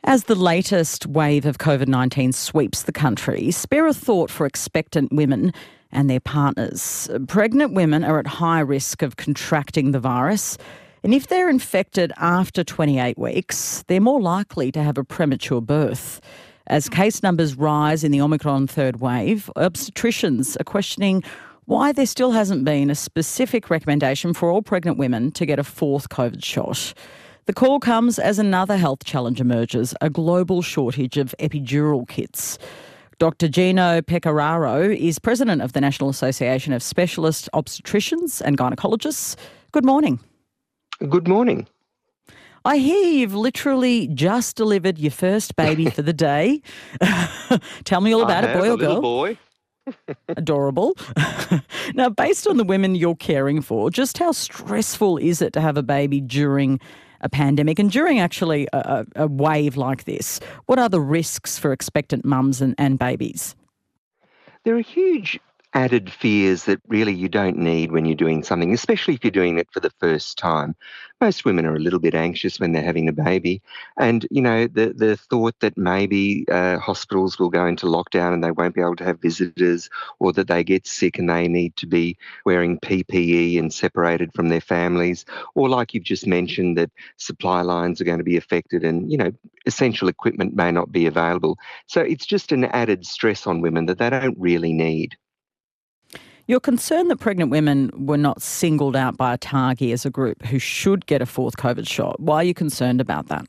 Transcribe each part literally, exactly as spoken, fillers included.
As the latest wave of COVID nineteen sweeps the country, spare a thought for expectant women and their partners. Pregnant women are at high risk of contracting the virus, and if they're infected after twenty-eight weeks, they're more likely to have a premature birth. As case numbers rise in the Omicron third wave, obstetricians are questioning why there still hasn't been a specific recommendation for all pregnant women to get a fourth COVID shot. The call comes as another health challenge emerges, a global shortage of epidural kits. Doctor Gino Pecoraro is president of the National Association of Specialist Obstetricians and Gynaecologists. Good morning. Good morning. I hear you've literally just delivered your first baby for the day. Tell me all about I it, have boy a or little girl? boy. Adorable. Now, based on the women you're caring for, just how stressful is it to have a baby during a pandemic and during actually a, a wave like this? What are the risks for expectant mums and, and babies? There are huge added fears that really you don't need when you're doing something, especially if you're doing it for the first time. Most women are a little bit anxious when they're having a baby. And, you know, the, the thought that maybe uh, hospitals will go into lockdown and they won't be able to have visitors, or that they get sick and they need to be wearing P P E and separated from their families, or like you've just mentioned, that supply lines are going to be affected and, you know, essential equipment may not be available. So it's just an added stress on women that they don't really need. You're concerned that pregnant women were not singled out by ATAGI as a group who should get a fourth COVID shot. Why are you concerned about that?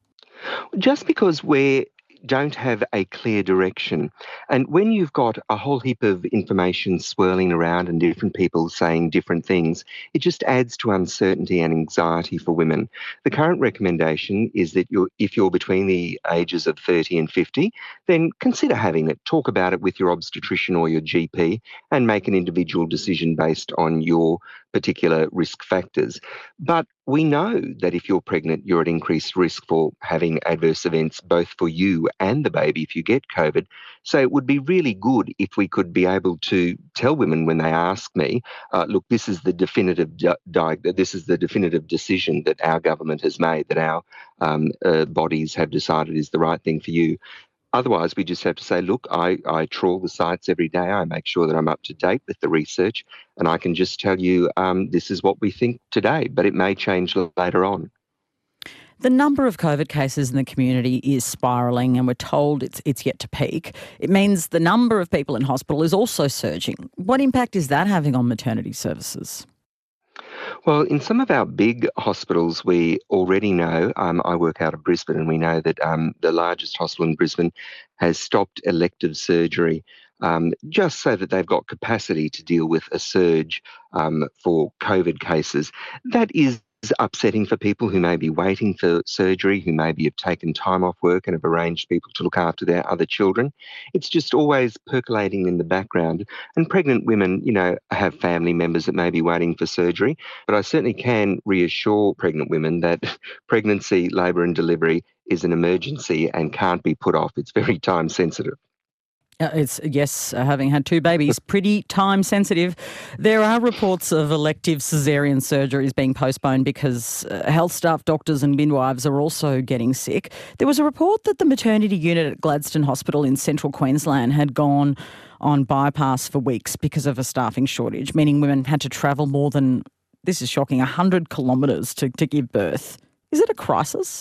Just because we don't have a clear direction. And when you've got a whole heap of information swirling around and different people saying different things, it just adds to uncertainty and anxiety for women. The current recommendation is that you're, if you're between the ages of thirty and fifty, then consider having it. Talk about it with your obstetrician or your G P and make an individual decision based on your particular risk factors. But we know that if you're pregnant, you're at increased risk for having adverse events, both for you and the baby if you get COVID. So it would be really good if we could be able to tell women when they ask me, uh, look, this is the definitive di- di- this is the definitive decision that our government has made, that our um, uh, bodies have decided is the right thing for you. Otherwise, we just have to say, look, I, I trawl the sites every day. I make sure that I'm up to date with the research, and I can just tell you um, this is what we think today, but it may change later on. The number of COVID cases in the community is spiralling, and we're told it's it's yet to peak. It means the number of people in hospital is also surging. What impact is that having on maternity services? Well, in some of our big hospitals, we already know, um, I work out of Brisbane, and we know that um, the largest hospital in Brisbane has stopped elective surgery um, just so that they've got capacity to deal with a surge um, for COVID cases. That is upsetting for people who may be waiting for surgery, who maybe have taken time off work and have arranged people to look after their other children. It's just always percolating in the background. And pregnant women, you know, have family members that may be waiting for surgery. But I certainly can reassure pregnant women that pregnancy, labour and delivery is an emergency and can't be put off. It's very time sensitive. Uh, It's yes, uh, having had two babies, pretty time sensitive. There are reports of elective caesarean surgeries being postponed because uh, health staff, doctors and midwives are also getting sick. There was a report that the maternity unit at Gladstone Hospital in central Queensland had gone on bypass for weeks because of a staffing shortage, meaning women had to travel more than, this is shocking, one hundred kilometres to, to give birth. Is it a crisis?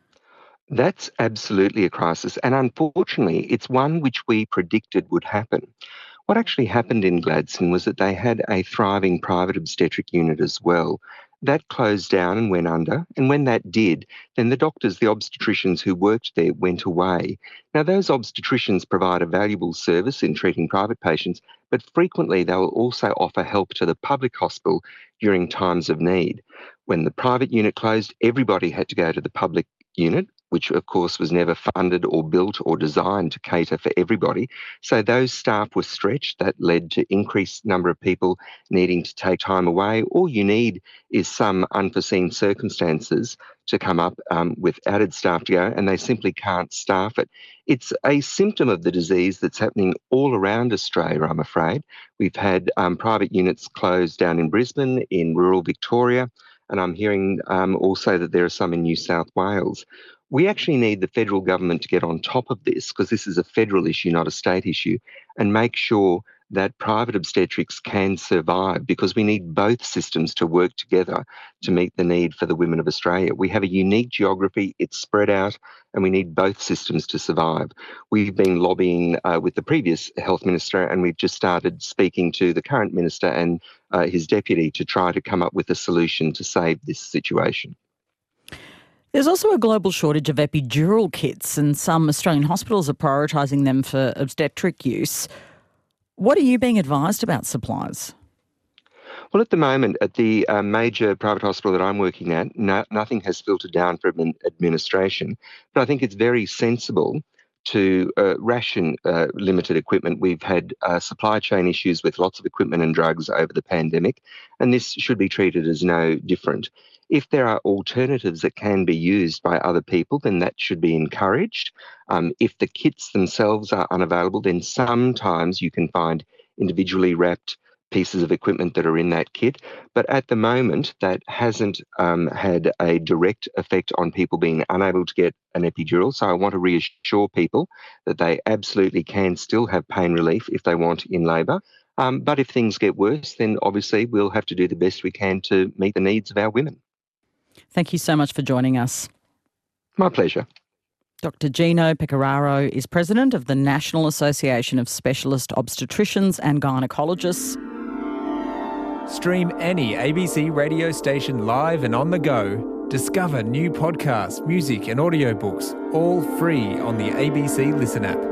That's absolutely a crisis. And unfortunately, it's one which we predicted would happen. What actually happened in Gladstone was that they had a thriving private obstetric unit as well. That closed down and went under. And when that did, then the doctors, the obstetricians who worked there went away. Now, those obstetricians provide a valuable service in treating private patients, but frequently they will also offer help to the public hospital during times of need. When the private unit closed, everybody had to go to the public unit, which of course was never funded or built or designed to cater for everybody. So those staff were stretched. That led to increased number of people needing to take time away. All you need is some unforeseen circumstances to come up um, with added staff to go, and they simply can't staff it. It's a symptom of the disease that's happening all around Australia, I'm afraid. We've had um, private units closed down in Brisbane, in rural Victoria, and I'm hearing um, also that there are some in New South Wales. We actually need the federal government to get on top of this, because this is a federal issue, not a state issue, and make sure that private obstetrics can survive, because we need both systems to work together to meet the need for the women of Australia. We have a unique geography, it's spread out, and we need both systems to survive. We've been lobbying uh, with the previous health minister, and we've just started speaking to the current minister and uh, his deputy to try to come up with a solution to save this situation. There's also a global shortage of epidural kits, and some Australian hospitals are prioritising them for obstetric use. What are you being advised about supplies? Well, at the moment, at the uh, major private hospital that I'm working at, no, nothing has filtered down from administration. But I think it's very sensible to uh, ration uh, limited equipment. We've had uh, supply chain issues with lots of equipment and drugs over the pandemic, and this should be treated as no different. If there are alternatives that can be used by other people, then that should be encouraged. Um, if the kits themselves are unavailable, then sometimes you can find individually wrapped pieces of equipment that are in that kit. But at the moment, that hasn't um, had a direct effect on people being unable to get an epidural. So I want to reassure people that they absolutely can still have pain relief if they want in labour. Um, but if things get worse, then obviously we'll have to do the best we can to meet the needs of our women. Thank you so much for joining us. My pleasure. Doctor Gino Pecoraro is president of the National Association of Specialist Obstetricians and Gynaecologists. Stream any A B C radio station live and on the go. Discover new podcasts, music and audiobooks, all free on the A B C Listen app.